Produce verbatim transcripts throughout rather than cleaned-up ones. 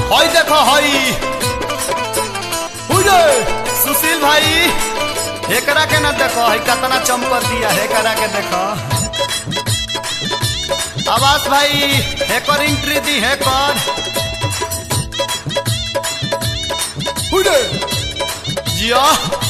हई देखो हई सुशील भाई हेकरा के ना देखो हई कितना चमक दिया हेकरा के देखो। आवाज भाई हेकर एंट्री दी हेकर जिया।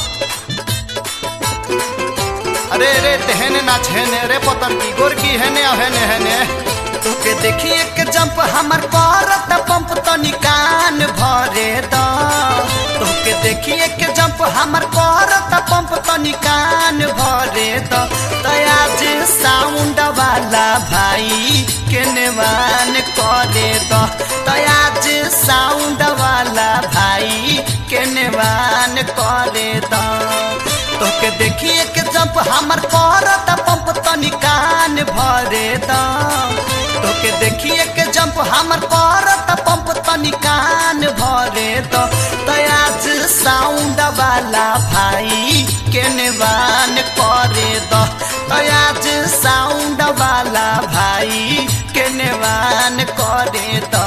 अरे रे तेहने ना छेने रे पतर की गोर की हेने हेने हेने तोके देखी एक जंप हमर करत पंप तो निकान भरे द। तोके देखी एक जंप हमर करत पंप तो निकान भरे द। आज साउंड वाला भाई के नेवान करे द। आज साउंड वाला भाई के नेवान करे द। तोके देखी एक जंप हमर करत पंप तो निकान भरे द। तोके देखी एक जंप हमर करत पंप तो निकान भरे द। आज साउंड वाला भाई के नेवान करे द। आज साउंड वाला भाई के नेवान करे द।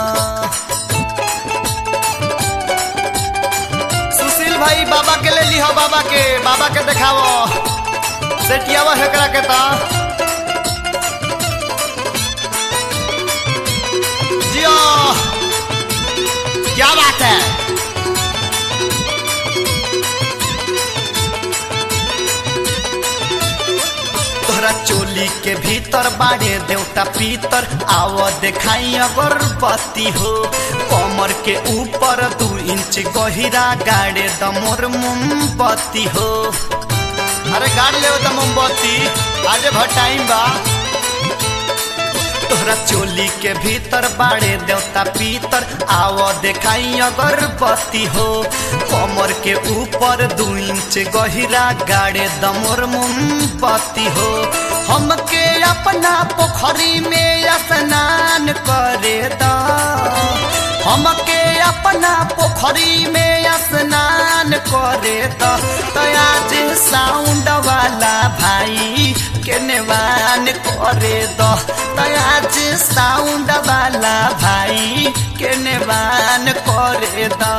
सुशील भाई बाबा के ले ली हो बाबा के बाबा के देखाओ सेटियावा हेकरा के ता जियो क्या बात है। तोहरा चोली के भीतर बाड़े देवता पीतर आओ देखाई अगरबत्ती हो। कमर के ऊपर दू इंच गहिरा गाड़े द मोर मोमबत्ती हो। अरे गाड़ ले द मोमबत्ती आज भर टाइम बा। तोहरा चोली के भीतर बाड़े देवता पीतर आओ देखाई अगरबत्ती हो। कमर के ऊपर दू इंच गहिरा गाड़े द मोर मोमबत्ती हो। हमके अपना पोखरी में स्नान करे द। हमके अपना पोखरी में स्नान करे द। आज साउंड वाला भाई के नेवान करे द। आज साउंड वाला भाई के नेवान करे द।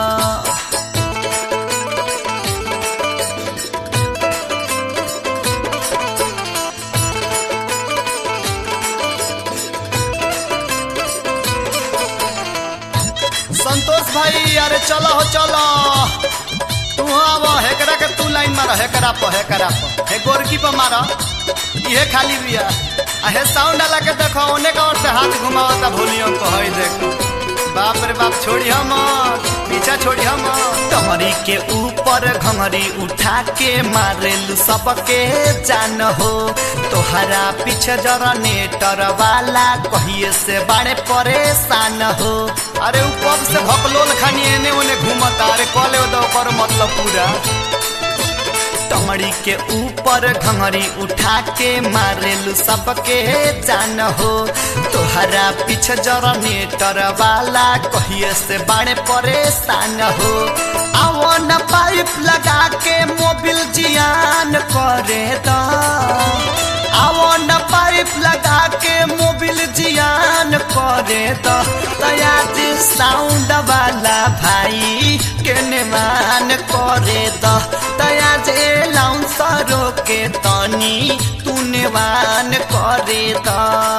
संतोष भाई अरे चलो हो चलो तू आवा हेकरा के तू लाइन मारा हेकरा पर हेकरा पर हे गोरकी पर मारा ये खाली बिया हे साउंड वाला के देखो ओने का और से हाथ घुमावता भोलियों को हई देखो बाप रे बाप छोड़ी हम पीछा छोड़ी हम। कमरी के ऊपर घंगरी उठा के मारेलू सबके जान हो। तोहरा पीछे जरा नेटर वाला कहिए से बड़े परेशान हो। अरे उ कब से भकलोल खानी एने ओने घूमता अरे कले दो कर मतलब पूरा। कमरी के ऊपर घंगरी उठा के मारेलू सबके जान हो। तोहरा पीछे जरा नेटर वाला कहिए से बड़े परेशान हो। आओ न पाइप लगा के मोबिल जियान करे द। आओ न पाइप लगा के मोबिल जियान करे द। आज साउंड वाला भाई के नेवान करे द। आज लाउंसरो के तनी तू नेवान करे द।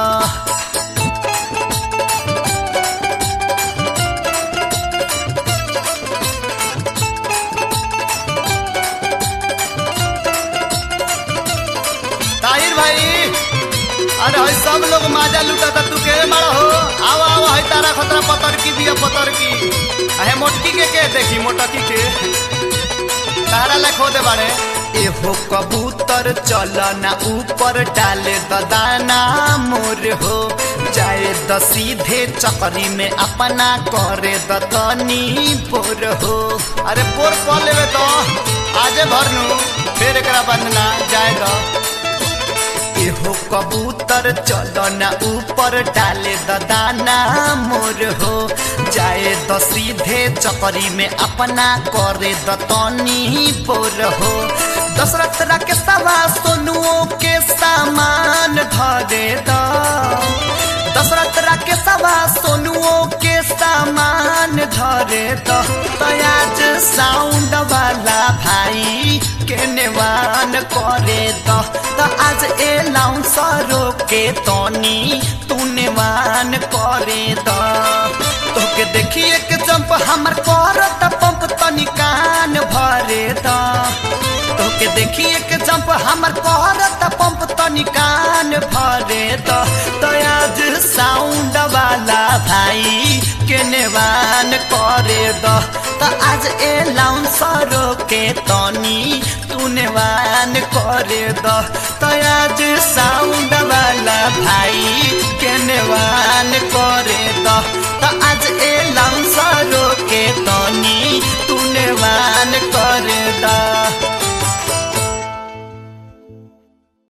ताहिर भाई अरे हई सब लोग माजा लूटा था तू के मारा हो। आओ आओ हई तारा खतरा पतर की बिया पतर की अहे मोटकी के के देखी मोटकी के तारा लखो दे बारे। एहो कबूतर चल ना ऊपर डाले द दाना मोर हो। जाए द सीधे चकरी में अपना करे द तनी बोर हो। अरे बोर कह लेवे तो आजे भरनू फिर एकरा बंदना जाए द। एहो कबूतर चलो ना ऊपर डाले द दाना मोर हो। जाए द सीधे चकरी में अपना करे द तनी बोर हो। दशरथ के सवा सोनुओं के सामान धरे द। दशरथ के सवा सोनुओं के सामान धरे तो आज साउंड वाला भाई के नेवान करे तो आज ए लाउंसरो के तनी तू नेवान करे तो तोके देखिए के जंप हमर करत पंप तनी कान भरे तो तोके देखिए के जंप हमर करत पंप तनी कान भरे तो आज साउंड वाला भाई के नेवान करे दो तो आज ए लाउंसरो के तनी तू नेवान करे दो तो